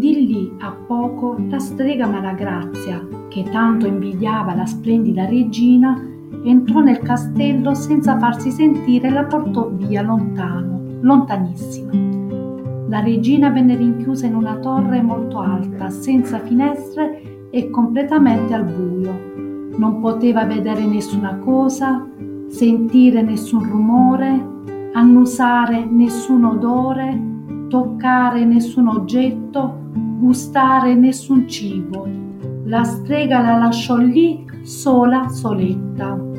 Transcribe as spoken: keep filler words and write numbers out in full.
Di lì a poco la strega Malagrazia, che tanto invidiava la splendida regina, entrò nel castello senza farsi sentire e la portò via lontano, lontanissima. La regina venne rinchiusa in una torre molto alta, senza finestre e completamente al buio. Non poteva vedere nessuna cosa, sentire nessun rumore, annusare nessun odore, toccare nessun oggetto, gustare nessun cibo. La strega la lasciò lì sola, soletta.